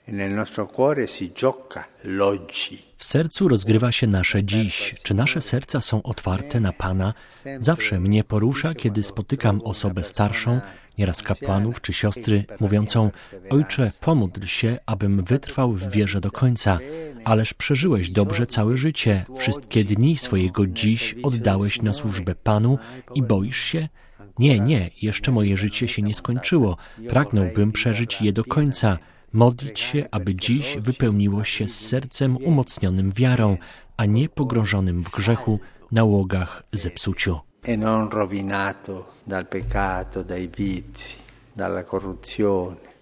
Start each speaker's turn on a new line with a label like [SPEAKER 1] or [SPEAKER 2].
[SPEAKER 1] W sercu rozgrywa się nasze dziś. Czy nasze serca są otwarte na Pana? Zawsze mnie porusza, kiedy spotykam osobę starszą, nieraz kapłanów czy siostry, mówiącą: Ojcze, pomódl się, abym wytrwał w wierze do końca. Ależ przeżyłeś dobrze całe życie. Wszystkie dni swojego dziś oddałeś na służbę Panu i boisz się? Nie, jeszcze moje życie się nie skończyło. Pragnąłbym przeżyć je do końca. Modlić się, aby dziś wypełniło się z sercem umocnionym wiarą, a nie pogrążonym w grzechu, nałogach, zepsuciu.
[SPEAKER 2] E non rovinato dal peccato, dai vizi, dalla corruzione.